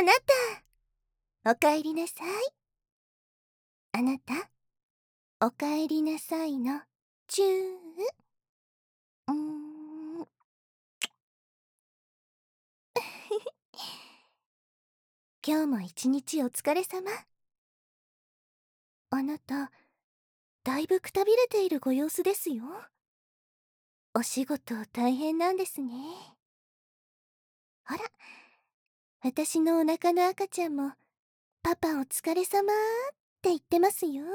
なた、おかえりなさい。あなた、おかえりなさいの、チュー。今日も一日お疲れ様。あなた、だいぶくたびれているご様子ですよ。お仕事大変なんですね。ほら、私のお腹の赤ちゃんも、パパお疲れ様って言ってますよ。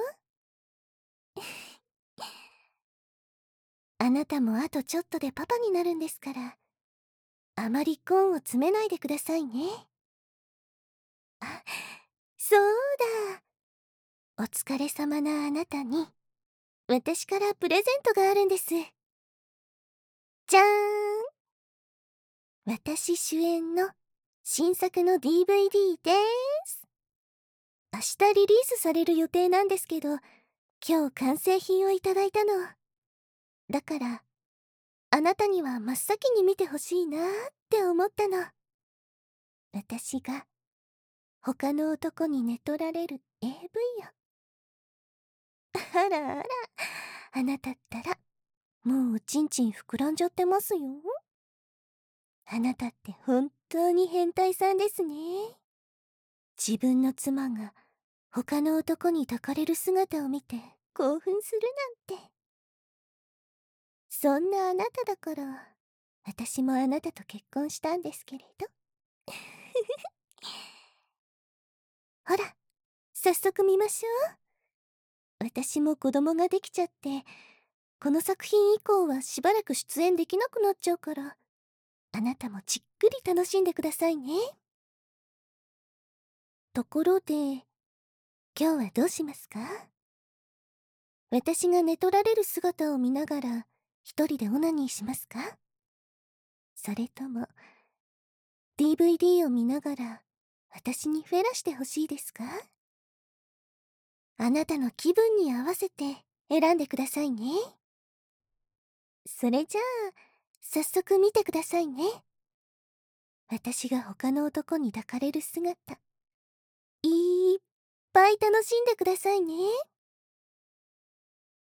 あなたもあとちょっとでパパになるんですから、あまり根を詰めないでくださいね。あ、そうだ。お疲れ様なあなたに、私からプレゼントがあるんです。じゃーん。私主演の新作の DVD でーす。明日リリースされる予定なんですけど、今日完成品をいただいたの。だから、あなたには真っ先に見てほしいなーって思ったの。私が他の男に寝取られる AV よ。あらあら、あなたったら、もうおちんちん膨らんじゃってますよ。あなたって本当に変態さんですね。自分の妻が他の男に抱かれる姿を見て興奮するなんて。そんなあなただから、私もあなたと結婚したんですけれど。ほら、早速見ましょう。私も子供ができちゃって、この作品以降はしばらく出演できなくなっちゃうから、あなたもじっくり楽しんでくださいね。ところで、今日はどうしますか？私が寝取られる姿を見ながら一人でオナニーしますか？それとも DVD を見ながら私にフェラしてほしいですか？あなたの気分に合わせて選んでくださいね。それじゃあ早速見てくださいね。私が他の男に抱かれる姿、いっぱい楽しんでくださいね。